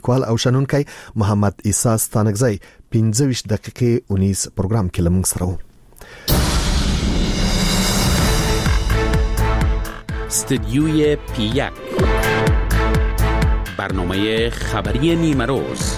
کال او شنونکی محمد عیسی ستانکزی 15 دقیقه اونیس پروگرام کې لمنګ سره و. استدیوی پی1 برنامه خبری نیمروز.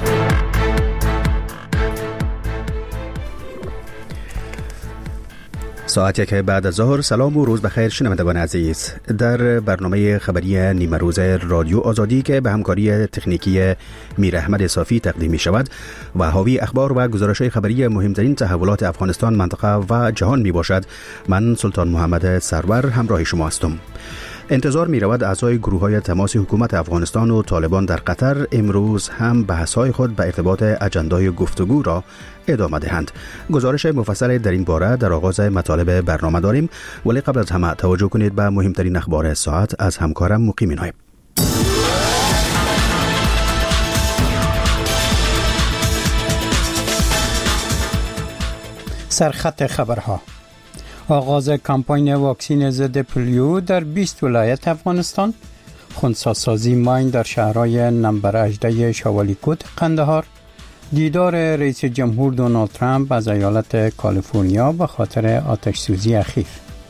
ساعتی که بعد از ظهر. سلام و روز بخیر شنوندگان عزیز. در برنامه خبری نیمروز رادیو آزادی که به همکاری تکنیکی میر احمد صافی تقدیم می شود و حاوی اخبار و گزارش‌های خبری مهمترین تحولات افغانستان، منطقه و جهان می باشد، من سلطان محمد سرور همراه شما هستم. انتظار می رود اعضای گروه‌های تماس حکومت افغانستان و طالبان در قطر امروز هم بحث‌های خود به ارتباط اجندای گفتگو را ادامه دهند. گزارش مفصل در این باره در آغاز مطالب برنامه داریم، ولی قبل از همه توجه کنید به مهمترین اخبار ساعت از همکارم مقیم نایب. سرخط خبرها: آغاز کمپاین واکسین ضد پولیو در 20 ولایت افغانستان، خنثی‌سازی ماین در شهرهای نمبر 18 شوالیکوت قندهار، دیدار رئیس جمهور دونالد ترامپ از ایالت کالیفرنیا به خاطر آتش سوزی اخیر.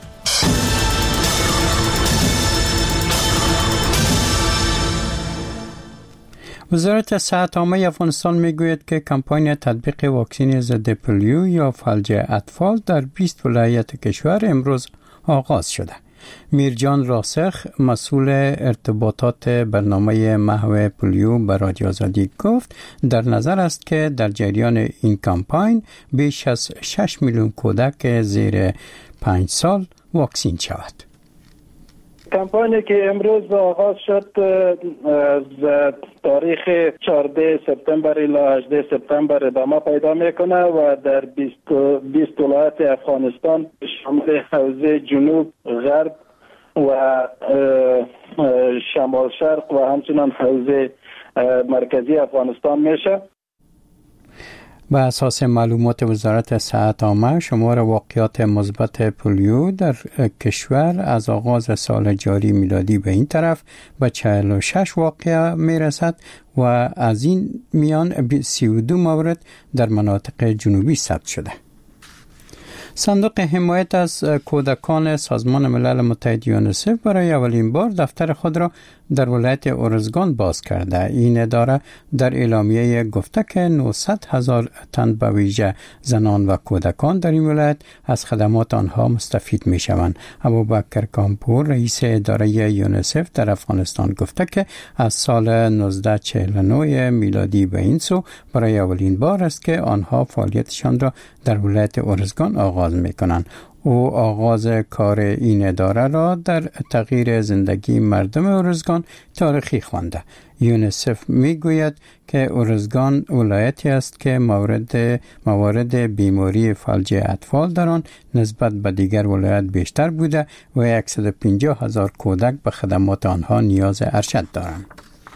وزارت صحت عامه افغانستان میگوید که کمپاین تطبیق واکسن ضد پولیو یا فلج اطفال در 20 ولایت کشور امروز آغاز شده. میرجان راسخ، مسئول ارتباطات برنامه محو پولیو به رادیو آزادی گفت در نظر است که در جریان این کمپاین بیش از 6 میلیون کودک زیر 5 سال واکسین شود. کمپانی که امروز آغاز شد از تاریخ 14 سپتامبر الی 18 سپتامبر ادامه پیدا میکنه و در 20 ولایت افغانستان شامل حوزه جنوب، غرب و شمال شرق و همچنان حوزه مرکزی افغانستان میشه. به اساس معلومات وزارت صحت عامه، شمار واقعات مثبت پولیو در کشور از آغاز سال جاری میلادی به این طرف به 46 واقعه میرسد و از این میان 32 مورد در مناطق جنوبی ثبت شده. صندوق حمایت از کودکان سازمان ملل متحد یونیسف برای اولین بار دفتر خود را در ولایت ارزگان باز کرده. این اداره در اعلامیه گفته که 900,000 تن به ویژه زنان و کودکان در این ولایت از خدمات آنها مستفید می شوند. ابوبکر کامپور، رئیس اداره یونیسف در افغانستان، گفته که از سال 1949 میلادی به این سو برای اولین بار است که آنها فعالیتشان را در ولایت ارزگان آغاز می کنند. او آغاز کار این اداره را در تغییر زندگی مردم ارزگان تاریخی خوانده. یونیسف میگوید که ارزگان ولایتی است که موارد بیماری فلج اطفال در آن نسبت به دیگر ولایت بیشتر بوده و 150,000 کودک به خدمات آنها نیاز ارشد دارند.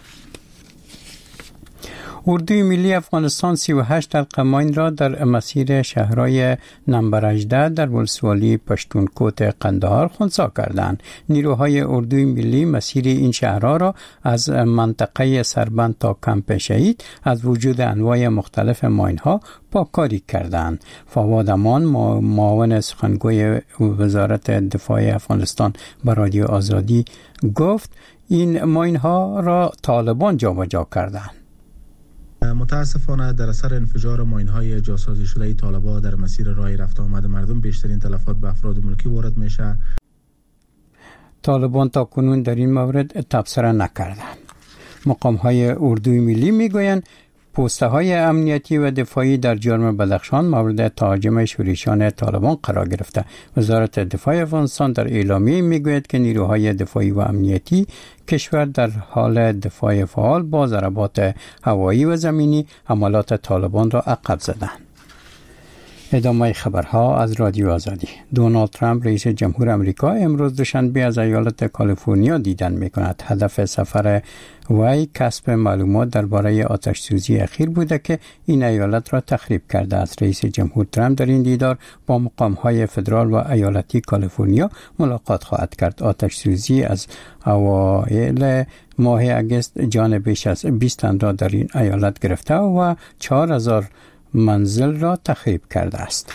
اردوی ملی افغانستان 38 حلقه ماین را در مسیر شهرهای نمبر 18 در ولسوالی پشتونکوت قندهار خنثی کردند. نیروهای اردوی ملی مسیر این شهرها را از منطقه سربند تا کمپ شهید از وجود انواع مختلف ماین‌ها پاککاری کردند. فواد امان، معاون سخنگوی وزارت دفاع افغانستان به رادیو آزادی گفت این ماین‌ها را طالبان جابجا کردند. متاسفانه در اثر انفجار ماین‌های جاسازی شده طالبان در مسیر راه رفت آمد مردم بیشترین تلفات به افراد ملکی وارد میشه. طالبان تا کنون در این مورد تبصره نکردند. مقام‌های اردوی ملی میگویند پوسته‌های امنیتی و دفاعی در جرم بدخشان مورد تهاجم شورشیان طالبان قرار گرفته. وزارت دفاع افغانستان در اعلامیه میگوید که نیروهای دفاعی و امنیتی کشور در حال دفاع فعال با ضربات هوایی و زمینی حملات طالبان را عقب زدند. ادامه خبرها از رادیو آزادی. دونالد ترامپ رئیس جمهور آمریکا امروز دوشنبه از ایالت کالیفرنیا دیدن می‌کند. هدف سفر وی کسب معلومات درباره آتش سوزی اخیر بوده که این ایالت را تخریب کرده است. رئیس جمهور ترامپ در این دیدار با مقام‌های فدرال و ایالتی کالیفرنیا ملاقات خواهد کرد. آتش سوزی از اوایل ماه اگست جان بیش از 20 تن را در این ایالت گرفته و 4000 منزل را تخریب کرده است.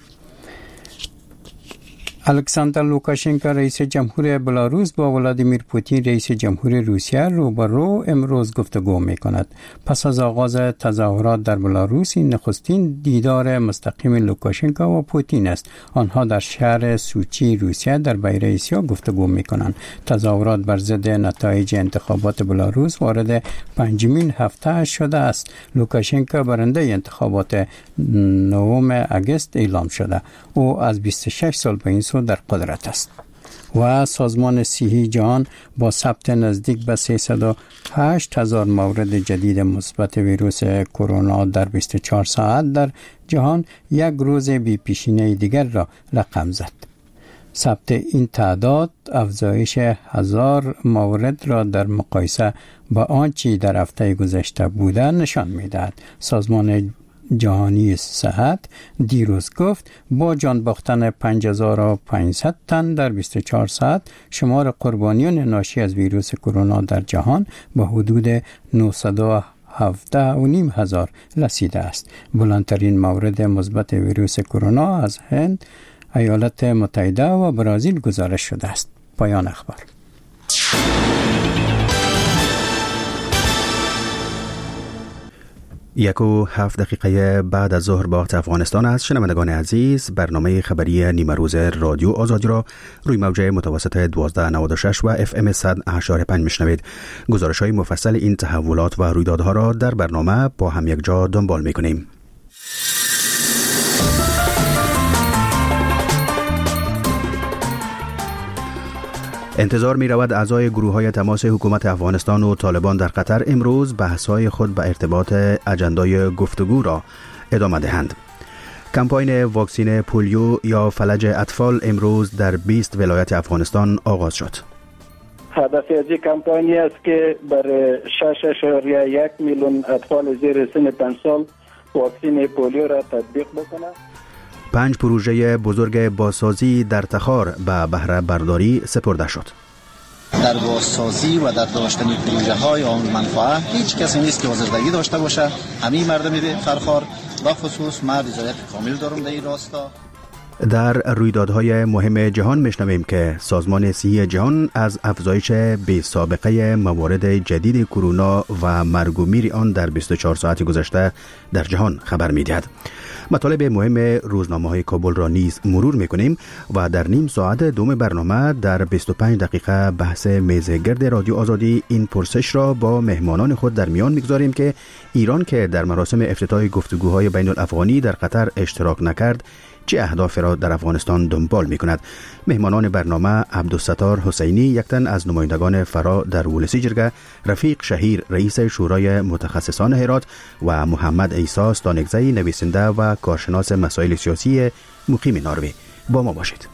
الکساندر لوکاشنکو رئیس جمهور بلاروس با ولادیمیر پوتین رئیس جمهور روسیه روبرو امروز گفتگو می‌کند. پس از آغاز تظاهرات در بلاروس این نخستین دیدار مستقیم لوکاشنکو و پوتین است. آنها در شهر سوچی روسیه در بحیره آسیا گفتگو می‌کنند. تظاهرات بر ضد نتایج انتخابات بلاروس وارد پنجمین هفته شده است. لوکاشنکو برنده انتخابات 9 اگست اعلام شده. او از 26 سال به این در قدرت است. و سازمان صحی جهان با ثبت نزدیک به 308,000 مورد جدید مثبت ویروس کرونا در 24 ساعت در جهان یک روز بی پیشینه دیگر را رقم زد. ثبت این تعداد افزایش 1000 مورد را در مقایسه با آنچه در هفته گذشته بوده نشان می‌دهد. سازمان جهانی صحت دیروز گفت با جان باختن 5500 تن در 24 ساعت شمار قربانیان ناشی از ویروس کرونا در جهان به حدود 917,500 رسیده است. بلندترین مورد مثبت ویروس کرونا از هند، ایالات متحده و برزیل گزارش شده است. پایان اخبار. 1:07 بعد از ظهر با وقت افغانستان است. شنوندگان عزیز، برنامه خبری نیمه روز رادیو آزادی را روی موج متوسط 1296 و FM 100.5 میشنوید. گزارش های مفصل این تحولات و رویدادها را در برنامه با هم یک جا دنبال میکنیم. انتظار می رود اعضای گروه‌های تماس حکومت افغانستان و طالبان در قطر امروز بحث‌های خود به ارتباط اجندای گفتگو را ادامه دهند. کمپاین واکسین پولیو یا فلج اطفال امروز در 20 ولایت افغانستان آغاز شد. هدف از این کمپانی است که برای 6.1 میلیون اطفال زیر سن 5 سال واکسین پولیو را تطبیق بکنه. 5 پروژه بزرگ بازسازی در تخار به بهره برداری سپرده شد. در بازسازی و در داشتن پروژه های آن منفعه هیچ کسی نیست که حاضردگی داشته باشه. همین مردم تخار و خصوص من رضایت کامل دارم در این راستا. در رویدادهای مهم جهان میشنویم که سازمان صحی جهان از افزایش بی سابقه موارد جدید کرونا و مرگ و میر آن در 24 ساعت گذشته در جهان خبر میدهد. مطالب مهم روزنامه‌های کابل را نیز مرور میکنیم و در نیم ساعت دوم برنامه در 25 دقیقه بحث میز گرد رادیو آزادی این پرسش را با مهمانان خود در میان میگذاریم که ایران که در مراسم افتتاح گفتگوهای بین الافغانی در قطر اشتراک نکرد چه اهدافی را در افغانستان دنبال می کند. مهمانان برنامه عبدالستار حسینی، یک تن از نمایندگان فرا در ولسی جرگه، رفیق شهیر رئیس شورای متخصصان هرات و محمد عیسی ستانگزی نویسنده و کارشناس مسائل سیاسی مقیم ناروی. با ما باشید.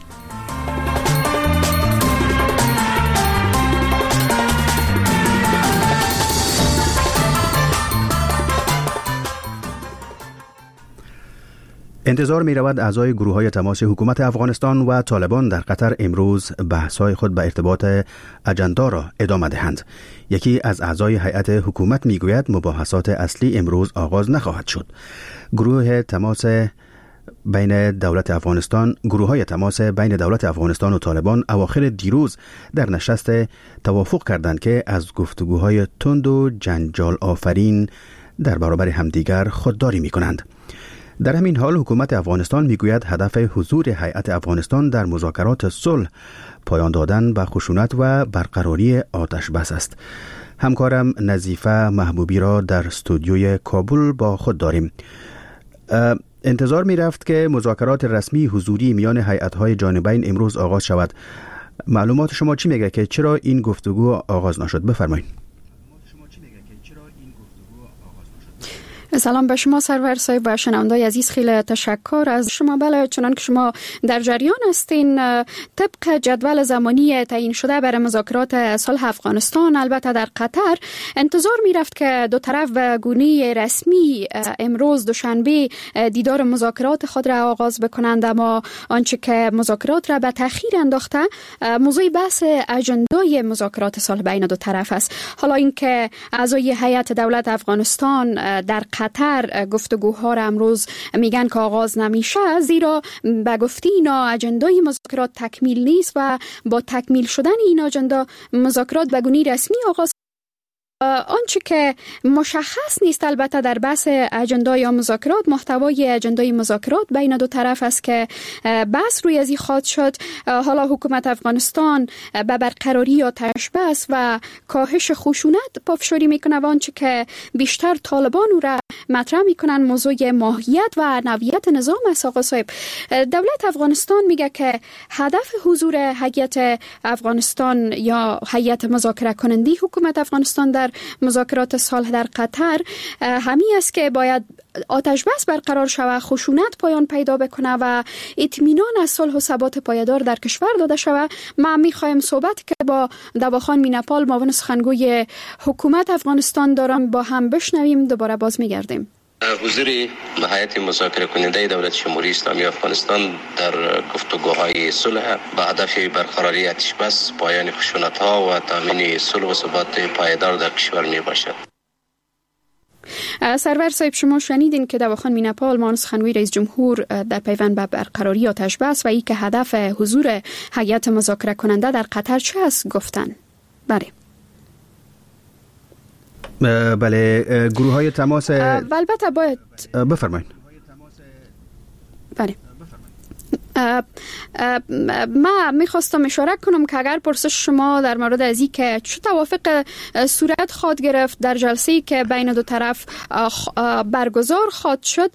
انتظار می رود اعضای گروه‌های تماس حکومت افغانستان و طالبان در قطر امروز بحث‌های خود به ارتباط اجندا را ادامه دهند. یکی از اعضای هیئت حکومت می گوید مباحثات اصلی امروز آغاز نخواهد شد. گروه‌های تماس بین دولت افغانستان و طالبان اواخر دیروز در نشست توافق کردند که از گفتگوهای تند و جنجال آفرین در برابر همدیگر خودداری می کنند. در همین حال حکومت افغانستان میگوید هدف حضور هیئت افغانستان در مذاکرات صلح پایان دادن به خشونت و برقراری آتش بس است. همکارم نظیفه محبوبی را در استودیوی کابل با خود داریم. انتظار می رفت که مذاکرات رسمی حضوری میان هیئت‌های جانبین امروز آغاز شود. معلومات شما چی میگه که چرا این گفتگو آغاز نشد؟ بفرمایید. سلام به شما سرور صاحب و شنوندای عزیز، خیلی تشکر از شما. بله، چنان که شما در جریان هستین، طبق جدول زمانی تعیین شده برای مذاکرات صلح افغانستان، البته در قطر انتظار می رفت که دو طرف به گونه رسمی امروز دوشنبه دیدار مذاکرات خود را آغاز بکنند، اما آنچه که مذاکرات را به تأخیر انداخته موضوع بحث اجندای مذاکرات صلح بین دو طرف است. حالا اینکه اعضای هیئت دولت افغانستان در قطر گفتگوها را امروز میگن که آغاز نمیشه، زیرا به گفته اینا اجندای مذاکرات تکمیل نیست و با تکمیل شدن این اجندا مذاکرات به گونه رسمی آغاز. آنچه که مشخص نیست البته در بحث اجندای مذاکرات، محتوای اجندای مذاکرات بین دو طرف است که بحث روی ازی خواهد شد. حالا حکومت افغانستان به برقراری آتش بس و کاهش خشونت پافشاری میکنه و آنچه که بیشتر طالبان او را مطرح میکنن موضوع ماهیت و نوعیت نظام است. آقا صاحب، دولت افغانستان میگه که هدف حضور هیئت افغانستان یا هیئت مذاکره کننده حکومت افغانستان در مذاکرات صلح در قطر همین است که باید آتش بس برقرار شود، خشونت پایان پیدا بکنه و اطمینان از صلح و ثبات پایدار در کشور داده شود. ما میخوایم صحبت که با دواخان میناپال، معاون سخنگوی حکومت افغانستان دارم، با هم بشنویم. دوباره باز میگردیم. حضور هیئت مذاکره کننده دولت جمهوری اسلامی افغانستان در گفتگوهای صلح به هدف برقراری آتش بس، پایان خشونت‌ها و تامین صلح و ثبات پایدار در کشور میباشد. سرور صاحب، شما شنیدین که دواخان میناپال، معاون سخنگوی رئیس جمهور، در پیوند به برقراری آتش بس و ای که هدف حضور هیئت مذاکره کننده در قطر چه است گفتن. بله، گروه های تماس البته باید بفرمایید. بله، ما میخواستم اشاره کنم که اگر پرسش شما در مورد ازی که چه توافق صورت خواهد گرفت در جلسه‌ای که بین دو طرف برگزار خواهد شد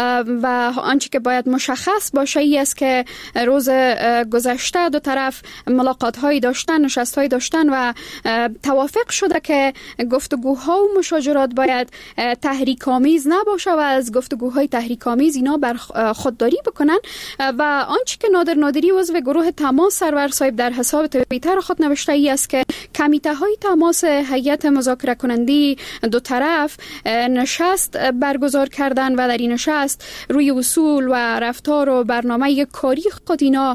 و آنچه که باید مشخص باشه ای است که روز گذشته دو طرف ملاقات‌هایی داشتن، نشست‌هایی داشتن و توافق شده که گفتگوها و مشاجرات باید تحریک‌آمیز نباشه و از گفتگوهای تحریک‌آمیز اینا بر خودداری بکنن. و آنچه که نادر نادری عضو گروه تماس سرور صاحب در حساب توییتر خود نوشته ای است که کمیته های تماس هیئت مذاکره کننده دو طرف نشست برگزار کردن و در این نشست روی اصول و رفتار و برنامه کاری خود اینا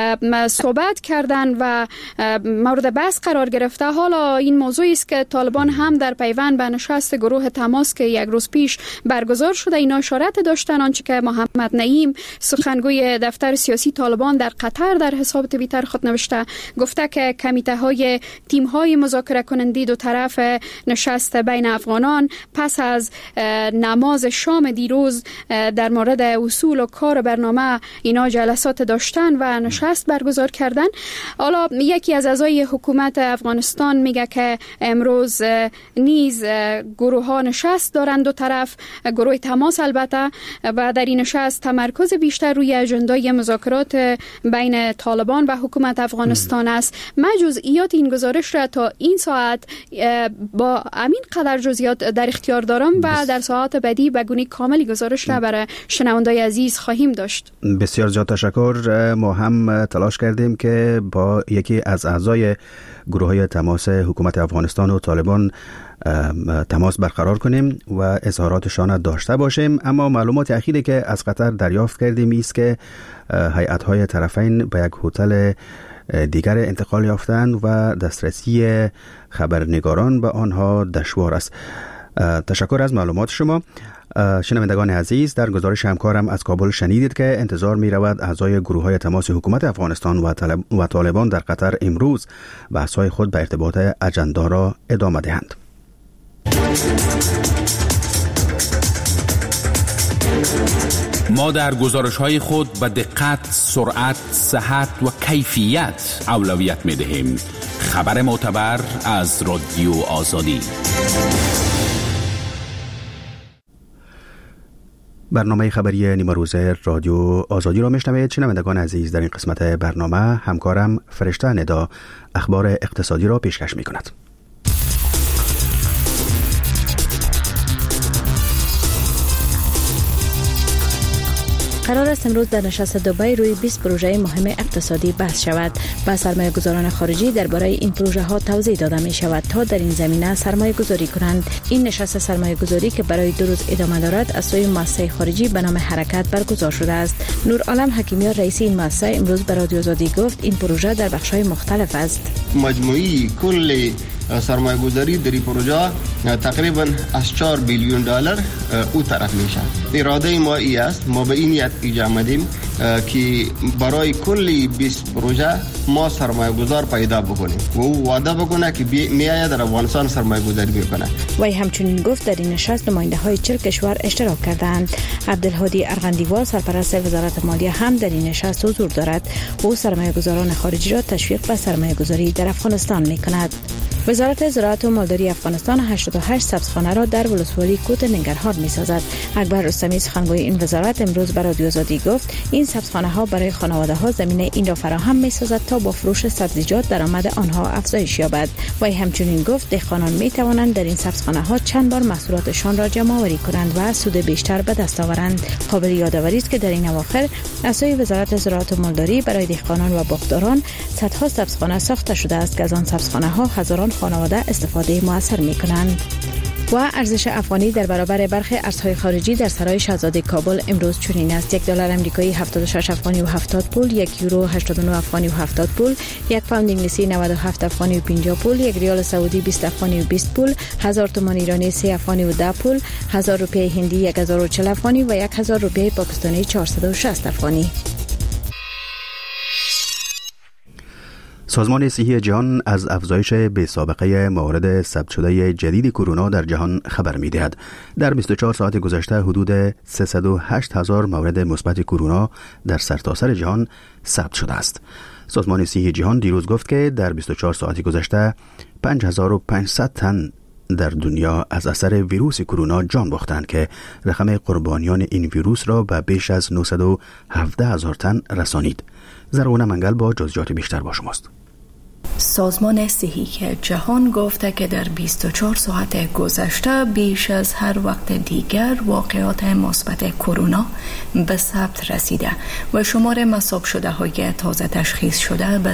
صحبت کردن و مورد بحث قرار گرفته. حالا این موضوعی است که طالبان هم در پیوند به نشست گروه تماس که یک روز پیش برگزار شده اینا اشارت داشتن. آنچه که محمد نعیم سخنگوی دفتر سیاسی طالبان در قطر در حساب توییتر خود نوشته، گفته که کمیته های تیم های مذاکره کننده دو طرف نشست بین افغانان پس از نماز شام دیروز در مورد اصول و کار و برنامه اینا جلسات داشتن و نشست برگزار کردن. حالا یکی از اعضای حکومت افغانستان میگه که امروز نیز گروه ها نشست دارند دو طرف، گروه تماس البته، و در این نشست تمرکز بیشتر روی اجندای مذاکرات بین طالبان و حکومت افغانستان است. من جزئیات این گزارش را تا این ساعت با همین قدر جزئیات در اختیار دارم و در ساعات بعدی به گونه کاملی گزارش را برای شنوندای عزیز خواهیم داشت. بسیار زیاد تشکر. ما هم تلاش کردیم که با یکی از اعضای گروه‌های تماس حکومت افغانستان و طالبان تماس برقرار کنیم و اظهاراتشان داشته باشیم، اما معلومات اخیری که از قطر دریافت کردیم است که هیئت‌های طرفین به یک هتل دیگر انتقال یافتند و دسترسی خبرنگاران به آنها دشوار است. تشکر از معلومات شما. شنوندگان عزیز، در گزارش همکارم از کابل شنیدید که انتظار می رود اعضای گروه های تماس حکومت افغانستان و طالبان در قطر امروز بحث‌های خود به ارتباط اجندا را ادامه دهند. ما در گزارش‌های خود به دقت، سرعت، صحت و کیفیت اولویت می‌دهیم. خبر معتبر از رادیو آزادی. برنامه خبری نیمه روزه رادیو آزادی را میشنوید. شنوندگان عزیز، در این قسمت برنامه همکارم فرشته ندا اخبار اقتصادی را پیشکش می‌کند. قرار است امروز در نشست دبی روی 20 پروژه مهم اقتصادی بحث شود. با سرمایه‌گذاران خارجی درباره این پروژه ها توضیح داده می شود تا در این زمینه سرمایه گذاری کنند. این نشست سرمایه گذاری که برای 2 روز ادامه دارد از سوی مؤسسه خارجی به نام حرکت برگزار شده است. نورعالم حکیمیار رئیس این مؤسسه امروز به رادیو آزادی گفت این پروژه در بخش‌های مختلف است. مجموعی کل سرمایه گذاری در این پروژه تقریبا از 4 بیلیون دلار او طرف میشه. اراده ما ای است، ما به این نیت ایجا آمدیم که برای کل 20 پروژه ما سرمایه گذار پیدا بکنیم و او وعده بکنه که میآید در افغانستان سرمایه گذاری میکنه. وی همچنین گفت در این نشست نماینده های 40 کشور اشتراک کردند. عبدالهادی ارغندیوال سرپرست وزارت مالیه هم در این نشست حضور دارد. او سرمایه گذاران خارجی را تشویق به سرمایه گذاری در افغانستان میکند. وزارت زراعت و مالداری افغانستان 88 سبزخانه را در ولسوالی کوت ننگرهار می‌سازد. اکبر رستمی سخنگوی این وزارت امروز به رادیو آزادی گفت این سبزخانه ها برای خانواده‌ها زمینه این را فراهم می‌سازد تا با فروش سبزیجات درآمد آنها افزایش یابد. وی همچنین گفت دهقانان می‌توانند در این سبزخانه ها چند بار محصولاتشان را جمع‌آوری کنند و سود بیشتر به دست آورند. قابل یادآوری است که در این اواخر از سوی وزارت زراعت و مالداری برای دهقانان و باغداران صدها سبزخانه ساخته شده است که از آن سبزخانه‌ها هزاران خانواده استفاده موثر می‌کنند. و ارزش افغانی در برابر برخی ارزهای خارجی در سرای شاهزاده کابل امروز چنین است: $1 آمریکایی 76 افغانی و 70 پول، 1 یورو 89 افغانی و 70 پول، 1 پوند انگلیسی 97 افغانی و 50 پول، 1 ریال سعودی 20 افغانی و 20 پول، 1000 تومان ایرانی 3 افغانی و 10 پول، 1000 روپیه هندی 1040 افغانی و 1000 روپیه پاکستانی 460 افغانی. سازمان صحی جهان از افزایش بی‌سابقه موارد ثبت شده جدید کرونا در جهان خبر می‌دهد. در 24 ساعت گذشته حدود 308,000 مورد مثبت کرونا در سرتاسر جهان ثبت شده است. سازمان صحی جهان دیروز گفت که در 24 ساعت گذشته 5500 تن در دنیا از اثر ویروس کرونا جان باختند که رقم قربانیان این ویروس را به بیش از 917,000 تن رسانید. زرغونه منگل با جزئیات بیشتر با شماست. سازمان صحی جهان گفته که در 24 ساعت گذشته بیش از هر وقت دیگر واقعات مثبت کرونا به ثبت رسیده و شمار مصاب شده های تازه تشخیص شده به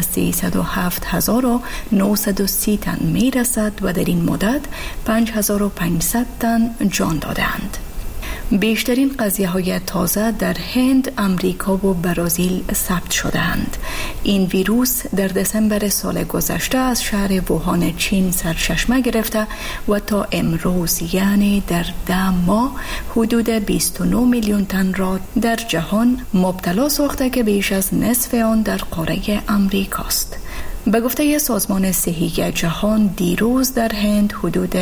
307,930 تن می رسد و در این مدت 5,500 تن جان دادند. بیشترین قضیه های تازه در هند، امریکا و برزیل ثبت شدند. این ویروس در دسامبر سال گذشته از شهر ووهان چین سرچشمه گرفته و تا امروز یعنی در 10 ماه حدود 29 میلیون تن را در جهان مبتلا ساخته که بیش از نصف آن در قاره امریکاست. به گفته سازمان صحی جهان دیروز در هند حدود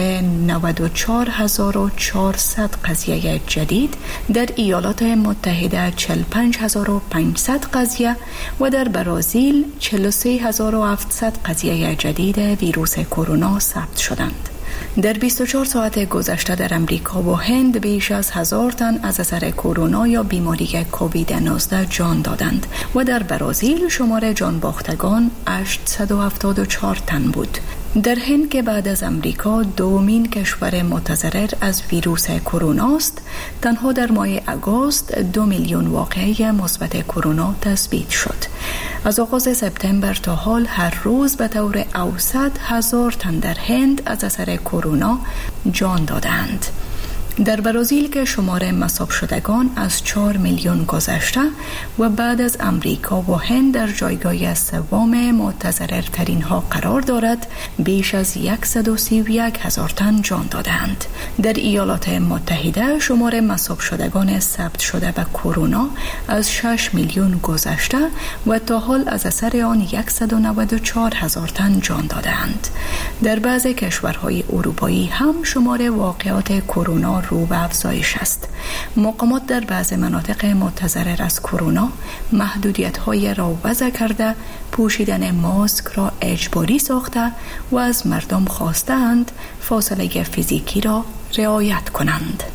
94,400 قضیه جدید، در ایالات متحده 45,500 قضیه و در برزیل 43,700 قضیه جدید ویروس کرونا ثبت شدند. در 24 ساعت گذشته در امریکا و هند بیش از 1000 تن از اثر کرونا یا بیماری کووید 19 جان دادند و در برزیل شمار جان باختگان 874 تن بود. در هند که بعد از امریکا دومین کشور متضرر از ویروس کرونا است، تنها در ماه آگوست 2 میلیون واقعه مثبت کرونا تثبیت شد. از آغاز سپتامبر تا حال هر روز به طور اوسط 1000 تن در هند از اثر کرونا جان دادند. در برزیل که شمار مصاب شدگان از 4 میلیون گذشته و بعد از امریکا و هند در جایگاه سوم متضررترین ها قرار دارد، بیش از 131,000 تن جان دادند. در ایالات متحده شمار مصاب شدگان ثبت شده به کرونا از 6 میلیون گذشته و تا حال از اثر آن 194,000 تن جان دادند. در بعضی کشورهای اروپایی هم شمار واقعات کرونا رو به افزایش است. مقامات در بعض مناطق متضرر از کرونا محدودیت‌های را وضع کرده، پوشیدن ماسک را اجباری ساخته و از مردم خواستند فاصله فیزیکی را رعایت کنند.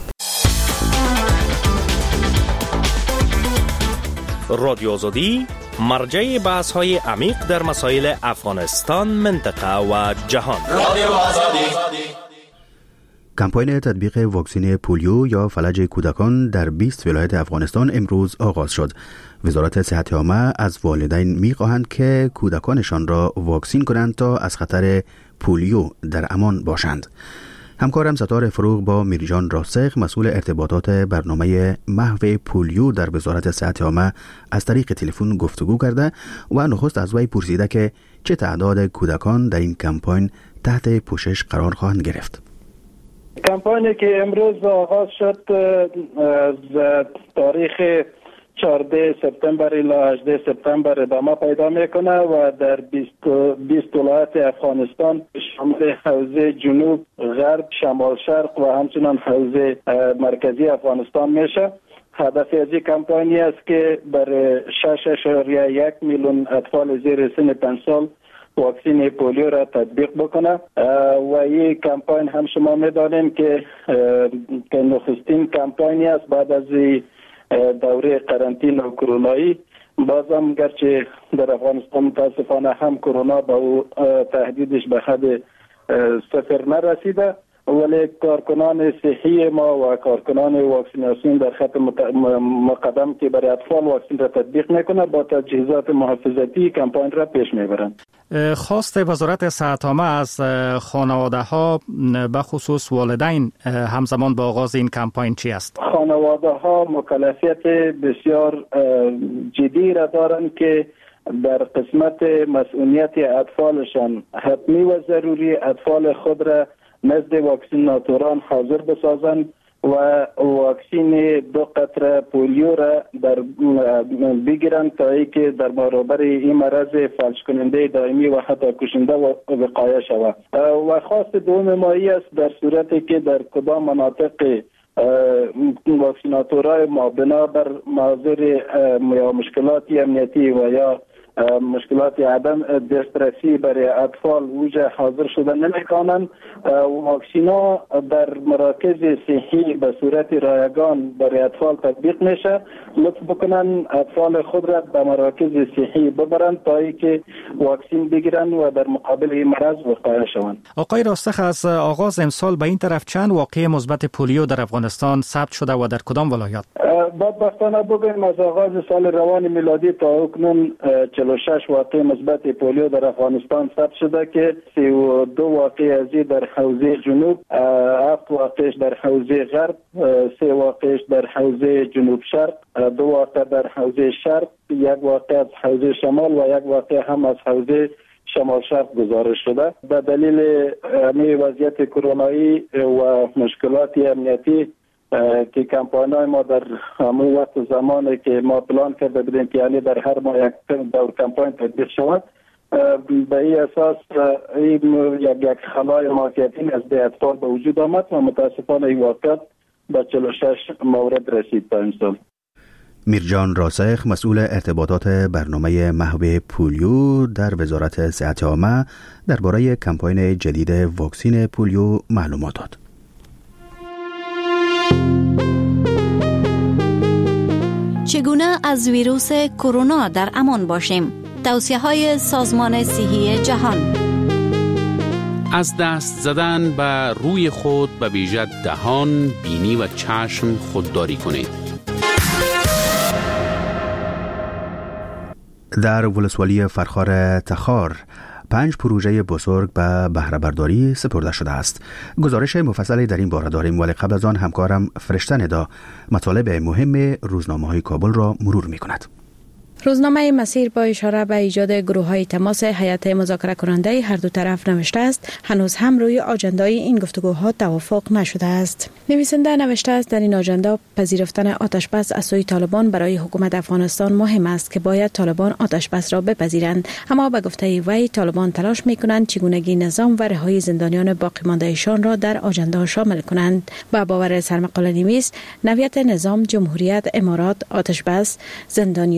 رادیو آزادی مرجع بحث‌های عمیق در مسائل افغانستان، منطقه و جهان. رادیو آزادی. کمپاین تطبیق واکسن پولیو یا فلج کودکان در 20 ولایت افغانستان امروز آغاز شد. وزارت صحت عامه از والدین می‌خواهند که کودکانشان را واکسین کنند تا از خطر پولیو در امان باشند. همکارم ستار فروغ با میرجان راسخ مسئول ارتباطات برنامه محو پولیو در وزارت صحت عامه از طریق تلفن گفتگو کرده و نخست از وی پرسیده که چه تعداد کودکان در این کمپاین تحت پوشش قرار خواهند گرفت. کمپانی که امروز آغاز شد از تاریخ 14 سپتامبر الی 18 سپتامبر ادامه پیدا میکنه و در 20 ولایت افغانستان شامل حوزه جنوب، غرب، شمال شرق و همچنان حوزه مرکزی افغانستان میشه. هدف از این کمپانی است که بر 6.1 میلیون اطفال زیر سن 5 سال واکسن پولیو را تطبیق بکنه و این کمپاین هم شما میدانیم که نخستین کمپانی است بعد از دوره قرنطینه و کرونایی. بازم گرچه در افغانستان متاسفانه هم کرونا با او تهدیدش به حد صفر نرسیده، ولی کارکنان صحی ما و کارکنان واکسیناسیون در خط مقدم که برای اطفال واکسن را تطبیق میکنه با تجهیزات محافظتی کمپاین را پیش میبرند. خواست وزارت صحت عامه از خانواده ها به خصوص والدین همزمان با آغاز این کمپاین چی است؟ خانواده ها مکلفیت بسیار جدی را دارند که در قسمت مسئولیت اطفالشان حتمی و ضروری اطفال خود را نزد واکسیناتوران حاضر بسازند و واکسین 2 قطره پولیو را بگیرند تا اینکه در برابر این مرض فلج کننده دائمی و حتی کشنده وقایه شود. و خواست دوم مایی است در صورتی که در کدام مناطق واکسیناتورای ما بنابر معذر یا مشکلات امنیتی و یا مشکلات عدم دسترسی برای اطفال وجه حاضر شدن نمی‌کنند، واکسینا در مراکز صحی به صورت رایگان برای اطفال تطبیق میشه. لطف بکنن اطفال خود را به مراکز صحی ببرند تا اینکه واکسن بگیرن و در مقابل این مرض وقایه شوند. آقای راسخ، از آغاز امسال به این طرف چند واقعه مثبت پولیو در افغانستان ثبت شده و در کدام ولایات؟ بدبختانه بگویم از آغاز سال روان میلادی تا اکنون 46 واقع مثبت پولیو در افغانستان ثبت شده که 32 واقع ازی در حوزه جنوب، 7 واقعش در حوزه غرب، 3 واقعش در حوزه جنوب شرق، 2 واقع در حوزه شرق، 1 واقع از حوزه شمال و 1 واقع هم از حوزه شمال شرق گزارش شده. به دلیل وضعیت کرونایی و مشکلات امنیتی که کمپاین‌های ما در همون وقت زمانی که ما پلان کرده بودیم که یعنی در هر ماه یک دور کمپاین تطبیق شود، به این اساس یک خلای مافیتی از اطفال به وجود آمد و متاسفانه این واقعیت به 46 مورد رسید تا امسال. میرجان راسخ مسئول ارتباطات برنامه محو پولیو در وزارت صحت عامه درباره کمپاین جدید واکسن پولیو معلومات داد. چگونه از ویروس کرونا در امان باشیم؟ توصیه‌های سازمان صحی جهان. از دست زدن به روی خود به ویژه دهان، بینی و چشم خودداری کنید. در ولسوالی فرخار تخار 5 پروژه بزرگ به بهره برداری سپرده شده است. گزارش مفصلی در این باره داریم، ولی قبل از آن همکارم فرشته ندا مطالب مهم روزنامه‌های کابل را مرور می‌کند. روزنامه مسیر با اشاره به ایجاد گروه‌های تماس هیئت مذاکره کننده هر دو طرف نوشته است هنوز هم روی آژاندای این گفتگوها توافق نشده است. نویسنده نوشته است در این آژاندا پذیرفتن آتش‌بس از سوی طالبان برای حکومت افغانستان مهم است که باید طالبان آتش‌بس را بپذیرند، اما به گفته وی طالبان تلاش می‌کنند چگونگی نظام و رهایی زندانیان باقی مانده‌شان را در آژاندا شامل کنند. با باور سرمقاله نویس نویت نظام، جمهوریت، امارات، آتش‌بس، زندانیان، حکومت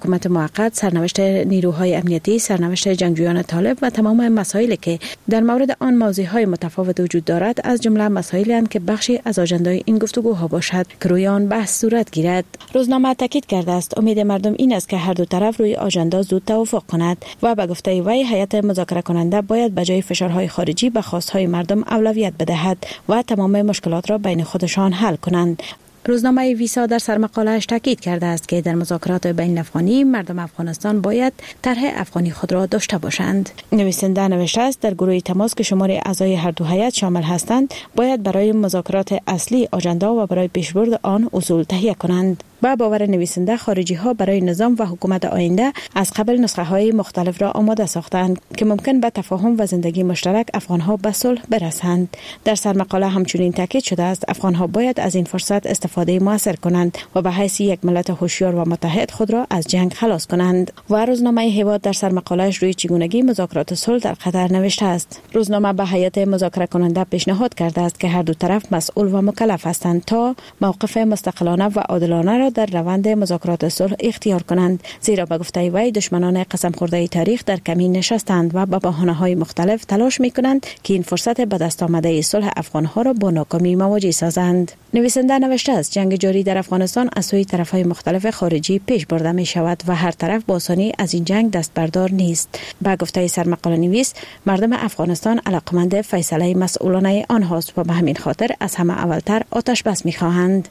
حکومت موقت، سرنوشت نیروهای امنیتی، سرنوشت جنگجویان طالب و تمام مسائلی که در مورد آن موضوعهای متفاوت وجود دارد از جمله مسائلی است که بخشی از آژاندای این گفتگوها باشد که روی آن بحث صورت گیرد. روزنامه تاکید کرده است امید مردم این است که هر دو طرف روی آژاندا زود توافق کند و به گفته وی هیئت مذاکره کننده باید به جای فشارهای خارجی به خواستهای مردم اولویت بدهد و تمام مشکلات را بین خودشان حل کنند. روزنامه ویسا در سرمقاله‌اش تاکید کرده است که در مذاکرات بین الافغانی مردم افغانستان باید طرح افغانی خود را داشته باشند. نویسنده نوشته است در گروه تماس که شمار اعضای هر دو هیئت شامل هستند باید برای مذاکرات اصلی آژاندا و برای پیشبرد آن اصول تهیه کنند. با باور نویسنده خارجی ها برای نظام و حکومت آینده از قبل نسخه های مختلف را آماده ساختند که ممکن به تفاهم و زندگی مشترک افغان ها به صلح برسند. در سرمقاله همچنین تاکید شده است افغان ها باید از این فرصت استفاده موثر کنند و به حیث یک ملت هوشیار و متحد خود را از جنگ خلاص کنند. و روزنامه هیواد در سرمقاله‌اش روی چگونگی مذاکرات صلح در قطر نوشته است. روزنامه به هیئت مذاکره کننده پیشنهاد کرده است که هر دو طرف مسئول و مکلف هستند تا موقف مستقلانه و عادلانه را در روند مذاکرات صلح اختیار کنند، زیرا به گفته وی دشمنان قسم خورده تاریخ در کمین نشستند و با بهانه‌های مختلف تلاش می‌کنند که این فرصت به دست آمده صلح افغان‌ها را با ناکامی مواجه سازند. نویسنده نوشته است جنگ جاری در افغانستان از سوی طرف‌های مختلف خارجی پیش برده می‌شود و هر طرف با آسانی از این جنگ دست بردار نیست. به گفته سرمقاله نویس مردم افغانستان علاقمند فیصله مسئولانه آنهاست و به همین خاطر از همه اولتر آتش بس می‌خواهند.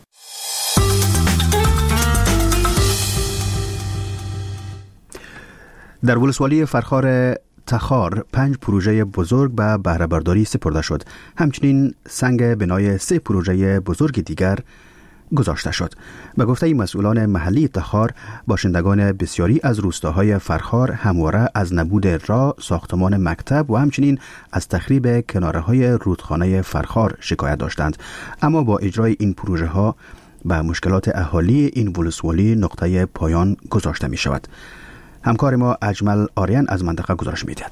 در ولسوالی فرخار تخار 5 پروژه بزرگ به بهره برداری سپرده شد. همچنین سنگ بنای 3 پروژه بزرگ دیگر گذاشته شد. به گفته مسئولان محلی تخار، باشندگان بسیاری از روستاهای فرخار همواره از نبود راه، ساختمان مکتب و همچنین از تخریب کناره‌های رودخانه فرخار شکایت داشتند. اما با اجرای این پروژه ها به مشکلات اهالی این ولسوالی نقطه پایان گذاشته می شود. همکار ما اجمل آریان از منطقه گزارش می‌دهد.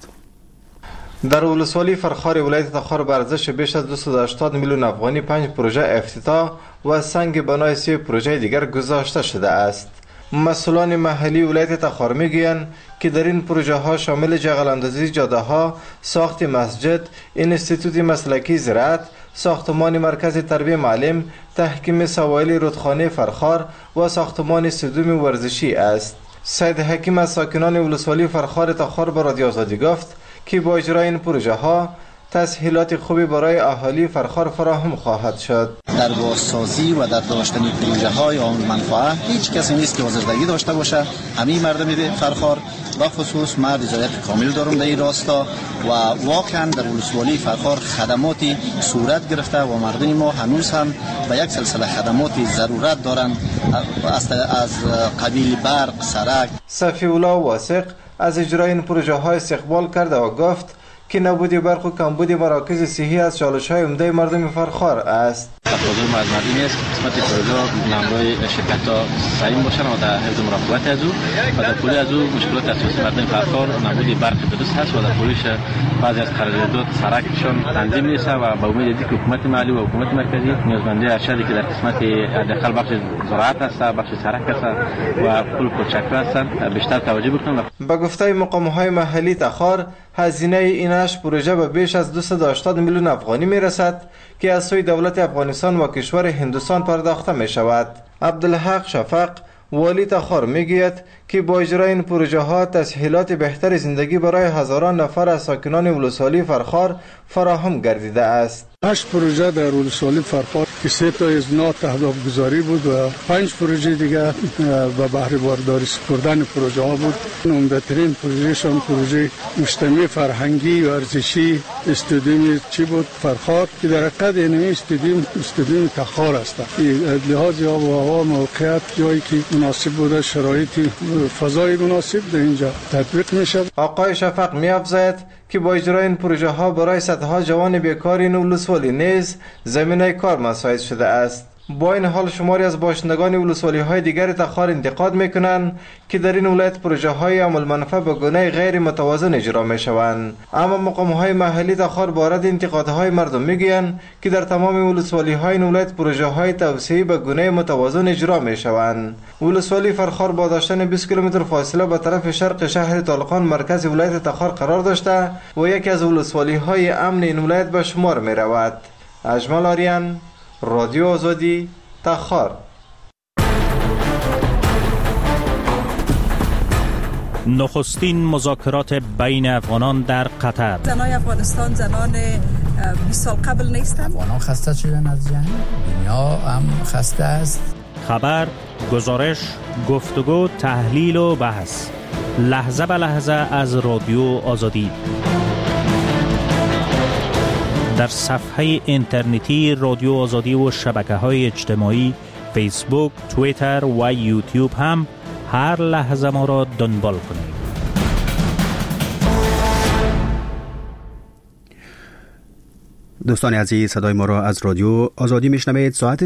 در ولسوالی فرخار ولایت تخار به ارزش بیش از 280 میلیون افغانی 5 پروژه افتتاح و سنگ بنای 3 پروژه دیگر گذاشته شده است. مسئولان محلی ولایت تخار میگویند که در این پروژه ها شامل جغل اندازی جاده ها، ساخت مسجد، انستیتوت مسلکی زراعت، ساختمان مرکز تربیت معلم، تحکیم سوایل رودخانه فرخار و ساختمان استادیوم ورزشی است. سید حکیم از ساکنان ولسوالی فرخار تخار به رادیو آزادی گفت که با اجرای این پروژه ها تسهیلات خوبی برای اهالی فرخار فراهم خواهد شد. در بازسازی و در داشتن پروژه های عام منفعه هیچ کسی نیست که آزردگی داشته باشه. همین مردم فرخار و خصوص ما رضایت کامل دارم در این راستا و واقعا در ولسوالی فرخار خدماتی صورت گرفته و مردم ما هنوز هم به یک سلسله خدماتی ضرورت دارند از قبیل برق، سرک. صفی الله واثق از اجرای این پروژه ها استقبال کرده و گفت که نبود برق و کمبود مراکز صحی از چالش‌های عمده مردم فرخار است. تقاضای مردمی است که قسمت پروژه نمرای شرکت‌ها سعیم باشند و در حفظ مراقبت از او و در پولی از او مشکلات اساسی مردم فرخار نبود برق درست هست و در پولیش بعضی از قراردادات سرکشان تنظیم نیست و با امید که حکومت محلی و حکومت مرکزی نیازمندی ارشدی که در قسمت حداقل بخش زراعت است، بخش سرک است و پول کوچک‌ها هستند بیشتر توجه بکنند. به گفته مقام‌های محلی تخار هزینه این 8 پروژه به بیش از 280 میلیون افغانی میرسد که از سوی دولت افغانستان و کشور هندوستان پرداخته می شود. عبدالحق شفق والی تخار میگوید که با اجرای این پروژه ها تسهیلات بهتر زندگی برای هزاران نفر از ساکنان ولسوالی فرخار فراهم گردیده است. 8 پروژه در ولسوالی فرخار که 3 تا از نا تهداب گذاری بود و 5 پروژه دیگر به بهره برداری سپردن پروژه ها بود. عمده‌ترین پروژهشان پروژه مجتمع فرهنگی و ورزشی استادیوم چی بود فرخار که در حقیقت این استادیوم تخار است. لحاظ آب و هوا، موقعیت، جایی که مناسب بوده، شرایط فضای مناسب در اینجا تطبیق میشه. آقای شفق می‌افزاید که با اجرای این پروژه ها برای صدها جوان بیکار این ولسوالی نیز زمینه کار مساعد شده است. با این حال شماری از باشندگان ولسوالی‌های دیگر تخار انتقاد میکنند که در این ولایت پروژه‌های عمل منفعه به گونه غیر متوازن اجرا میشوند. اما مقام‌های محلی تخار بارد انتقادهای مردم میگویند که در تمام ولسوالی‌های این ولایت پروژه‌های توسعه‌ای به گونه متوازن اجرا میشوند. ولسوالی فرخار با داشتن 20 کیلومتر فاصله به طرف شرق شهر طالقان مرکز ولایت تخار قرار داشته و یکی از ولسوالی‌های امن این ولایت به شمار می‌رود. اجمل آریان، رادیو آزادی، تخار. نخستین مذاکرات بین افغانان در قطر. زنای افغانستان زنان 20 سال قبل نیستند. افغانان خسته شدن از جنگ، دنیا هم خسته است. خبر، گزارش، گفتگو، تحلیل و بحث لحظه به لحظه از رادیو آزادی در صفحه اینترنتی رادیو آزادی و شبکه‌های اجتماعی فیسبوک، توییتر و یوتیوب هم هر لحظه ما را دنبال کنید. دوستان عزیز، صدای ما را از رادیو آزادی میشنوید. ساعت